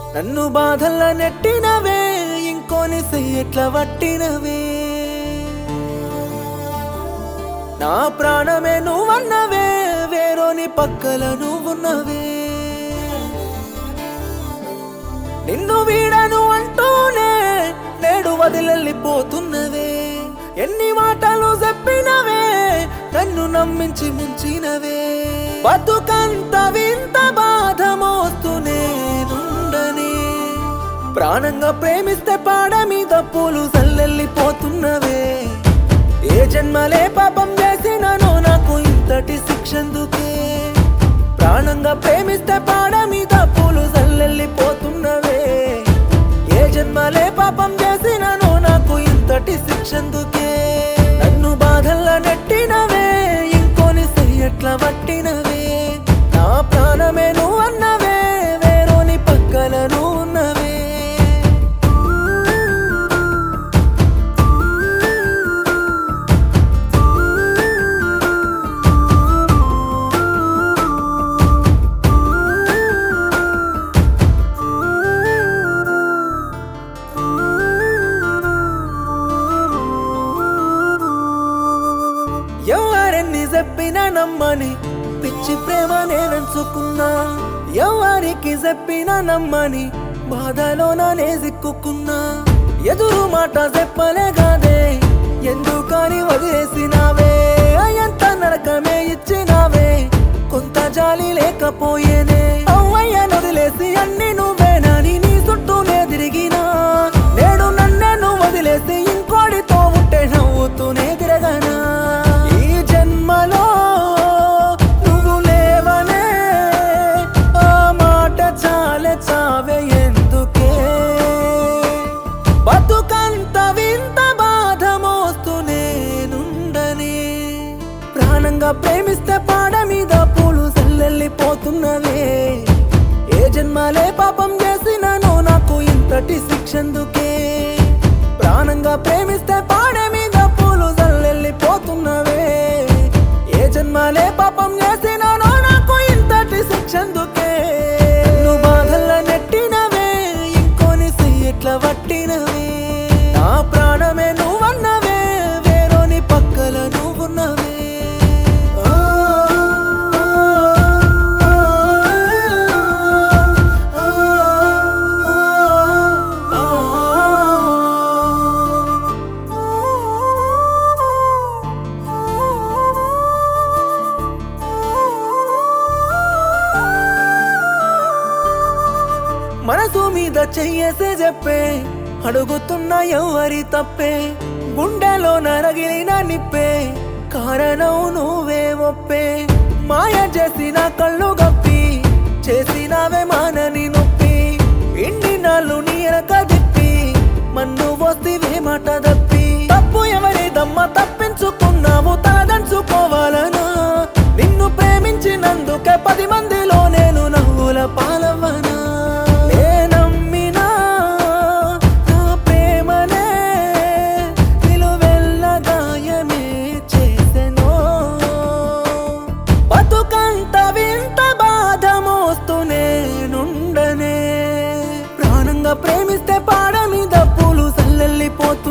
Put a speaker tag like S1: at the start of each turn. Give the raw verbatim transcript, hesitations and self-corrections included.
S1: నన్ను బాధల్ల నెట్టినవే ఇంకోని సెయ్యట్ల వట్టినవే నా ప్రాణమే నువ్వన్నవే వేరోని పక్కల నువ్వున్నవే నిన్ను వీడను అంటూనే నేడు వదిలెళ్ళిపోతున్నవే ఎన్ని మాటలు చెప్పినవే నన్ను నమ్మించి ముంచినవే బతుకంత వింత బాధ మోస్తూనే నుండనే ప్రాణంగా ప్రేమిస్తే పాడ మీద పూలు చల్లెళ్ళిపోతున్నవే ఏ జన్మలే పాపం చేసినను నాకు ఇంతటి శిక్షందుకే ప్రాణంగా ప్రేమిస్తే పాడ మీద పూలు చల్లెళ్ళిపోతున్నవే ఏ జన్మలే పాపం చేసినను నాకు ఇంతటి శిక్షందుకే నన్ను బాధల్లో నెట్టినవే ఇంకోని సెయ్యట్ల వట్టినవే నా ప్రాణమే నువ్వన్నవే వేరోని పక్కల నువ్వున్నవే ఎవరెన్ని చెప్పినా నమ్మని పిచ్చి ప్రేమ నేనెంచుకున్నా ఎవరికి చెప్పినా నమ్మని బాధలోన నే సిక్కుకున్నా ఎదురు మాట చెప్పలే కాదే ఎందుకని వదిలేసినావే ఎంత నరకమే ఇచ్చినావే కొంత జాలి లేకపోయేనే అవ్వయ్యను వదిలేసి అన్ని నువ్వేనని నీ చుట్టూనే తిరిగినా నేడు నన్ను వదిలేసి ఇంకోడితో ఉంటే నవ్వుతూనే తిరగనా జన్మలో నువ్వు లేవనే ఆ మాట చాలే చావే ఎందుకే బతుకంత వింత బాధ మోస్తూనే నుండనే ప్రాణంగా ప్రేమిస్తే పాడ మీద పూలు చల్లెళ్ళిపోతున్నవే ఏ జన్మలే పాపం చేసినను నాకు ఇంతటి శిక్షందుకే ప్రాణంగా ప్రేమిస్తే పాడ మీద పూలు చల్లెళ్ళిపోతున్నవే ఏ జన్మలే పాపం చేసినానో నాకు ఇంతటి శిక్షందుకే నువ్వు బాధల్ల నెట్టినవే ఇంకోని సెయ్యట్ల వట్టినవే నా ప్రాణమే నువ్వన్నవే వేరోని పక్కల నువ్వున్నవే మనసు మీద చెయ్యేసే చెప్పే అడుగుతున్న ఎవరి తప్పే గుండెలో నరగిలిన నిప్పే కారణం నువ్వే ఒప్పే మాయ చేసిన కళ్ళు గప్పి చేసినవే మానని నొప్పి ఇన్ని నాళ్ళు నీరక దిప్పి మన్ను వస్తివే మాట తప్పి తప్పు ఎవరి దమ్మ తప్పించుకున్నావు తలదంచుకోవాలనా నిన్ను ప్రేమించినందుకే పది మందిలో నేను నవ్వుల పాలవనా బతుకంత వింత బాధ మోస్తూనే నుండనే ప్రాణంగా ప్రేమిస్తే పాడ మీద పూలు చల్లెళ్ళిపోతూ